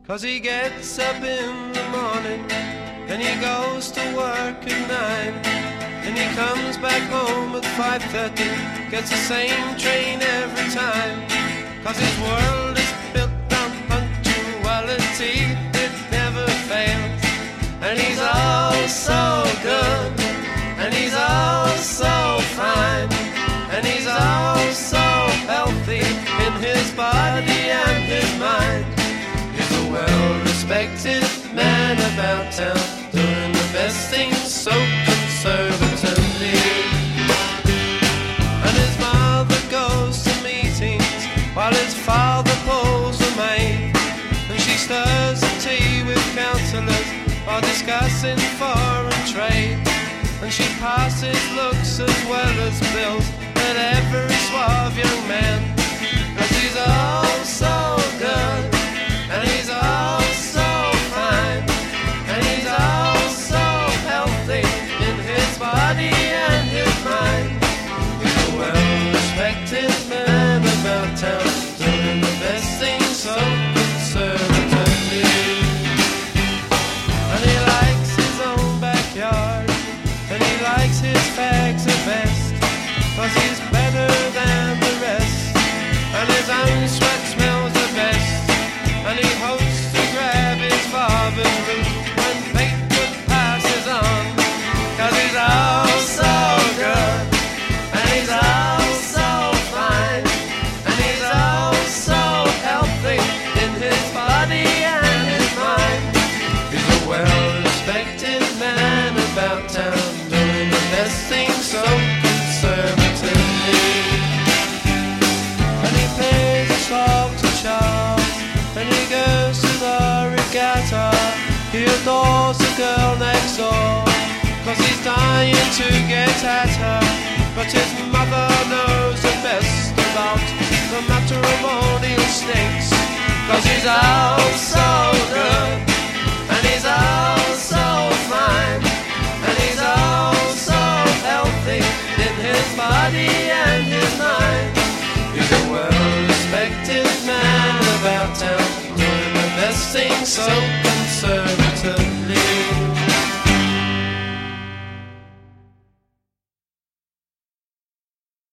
'Cause he gets up in the morning and he goes to work at 9, and he comes back home at 5:30, gets the same train every time. 'Cause his world is built on punctuality, it never fails. And he's all so good, and he's all so fine, and he's all so healthy in his body and his mind. He's a well-respected man about town, doing the best things so conservatively. And his mother goes to meetings while his father pulls the maid, and she stirs the tea with counsellors while discussing foreign trade. And she passes looks as well as bills at every suave young man. 'Cause he's all so good, and he's all so fine, and he's all so healthy in his body and his mind. He's a well-respected man about town, doing the best things so conservatively. And he likes his own backyard, and he likes his fags the best, 'cause he's better than the rest, and his own sweat smells the best. And he hopes to grab his father's boot when Fleetwood passes on. 'Cause he's all so good, and he's all so fine, and he's all so healthy in his body and his mind. He's a well-respected man about town, doing the best things so conservatively. And he pays a salt to Charles, and he goes to the regatta. He adores the girl next door, 'cause he's dying to get at her. But his mother knows the best about the matrimonial snakes. 'Cause he's all so good, and he's all so fine, and he's all so healthy in his body and his mind. He's a well-respected man about town, doing the best things so